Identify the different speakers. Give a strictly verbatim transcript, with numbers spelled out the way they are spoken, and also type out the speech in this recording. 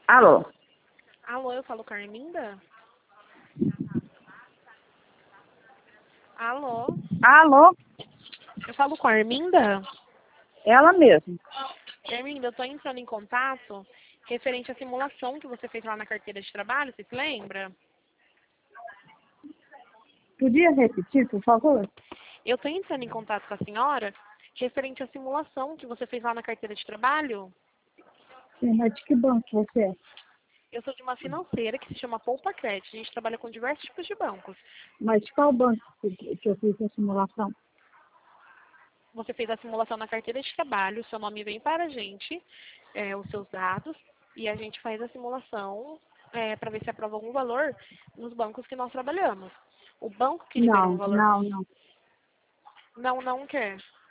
Speaker 1: Alô?
Speaker 2: Alô, eu falo com a Arminda? Alô?
Speaker 1: Alô?
Speaker 2: Eu falo com a Arminda?
Speaker 1: Ela mesmo.
Speaker 2: Arminda, eu tô entrando em contato referente à simulação que você fez lá na carteira de trabalho, você se lembra?
Speaker 1: Podia repetir, por favor?
Speaker 2: Eu tô entrando em contato com a senhora referente à simulação que você fez lá na carteira de trabalho.
Speaker 1: Sim, mas de que banco você é?
Speaker 2: Eu sou de uma financeira que se chama Poupa Crédito. A gente trabalha com diversos tipos de bancos.
Speaker 1: Mas de qual banco que, que eu fiz a simulação?
Speaker 2: Você fez a simulação na carteira de trabalho, o seu nome vem para a gente, é, os seus dados, e a gente faz a simulação é, para ver se aprova algum valor nos bancos que nós trabalhamos. O banco que liberou um
Speaker 1: Não,
Speaker 2: valor
Speaker 1: não, não.
Speaker 2: não, não quer.